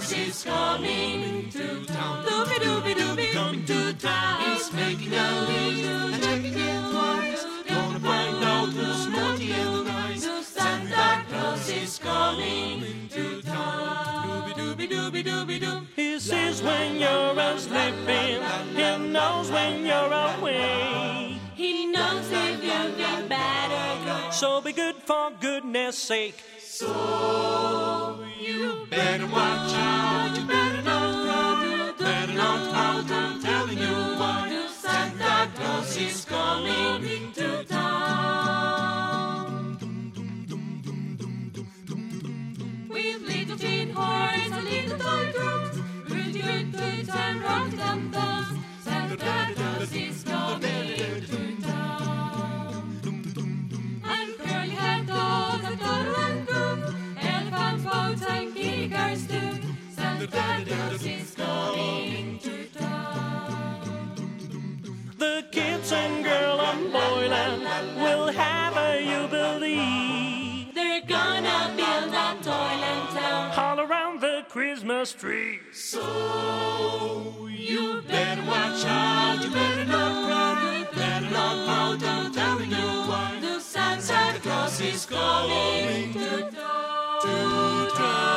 Claus is coming to town. Doobie doobie doobie coming to town. He's making a list and checking it twice. Gonna find out who's naughty and nice. Santa Claus is coming to town. Doobie doobie doobie doobie doo. He sees when you're sleeping. He knows when you're awake. He knows if you've been bad or good. So be good for goodness sake. So you better watch out. You better not run. You better not out. I'm telling you why. Santa Claus is coming to town. With little tin horns and little toy drums, rooty rooty and rock dum dums. Santa Claus is coming to town. And curly hair dolls and doddle and groom, elephant boats and kitty cars too. Santa Claus is coming to town. The kids and girl on Boyland will have a jubilee. They're gonna build a toilet town All around the Christmas tree. So you better watch out. You better not run. You better not pout. I'm telling you why. The Santa Claus is coming to town.